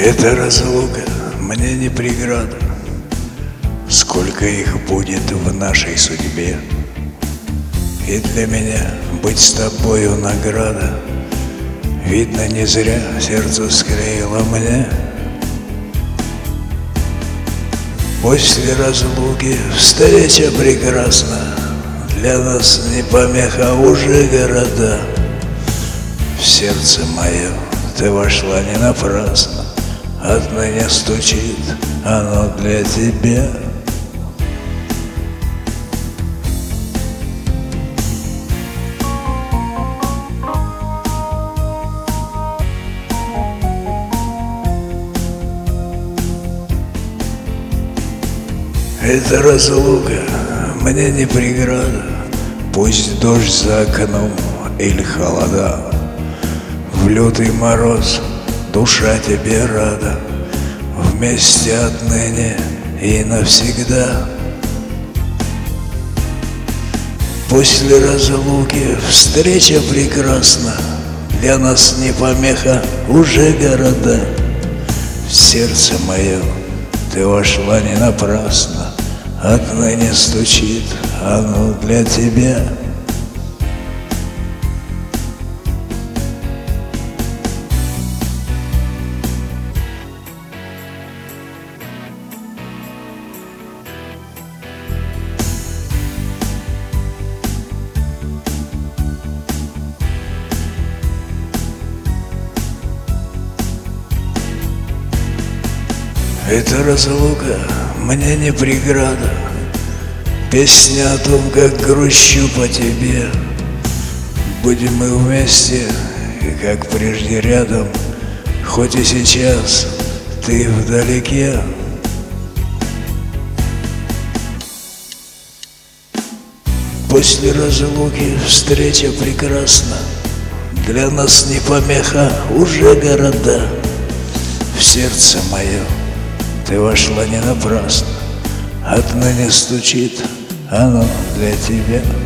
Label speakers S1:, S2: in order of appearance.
S1: Эта разлука мне не преграда, сколько их будет в нашей судьбе. И для меня быть с тобою награда, видно, не зря сердце склеило мне. После разлуки встреча прекрасна, для нас не помеха уже города. В сердце мое ты вошла не напрасно, отныне стучит оно для тебя. Эта разлука мне не преграда, пусть дождь за окном или холода. В лютый мороз душа тебе рада, вместе отныне и навсегда. После разлуки встреча прекрасна, для нас не помеха уже города. В сердце мое ты вошла не напрасно, отныне стучит оно для тебя. Эта разлука мне не преграда, песня о том, как грущу по тебе. Будем мы вместе, и как прежде рядом, хоть и сейчас ты вдалеке. После разлуки встреча прекрасна, для нас не помеха уже города. В сердце мое ты вошла не напрасно, отныне стучит оно для тебя.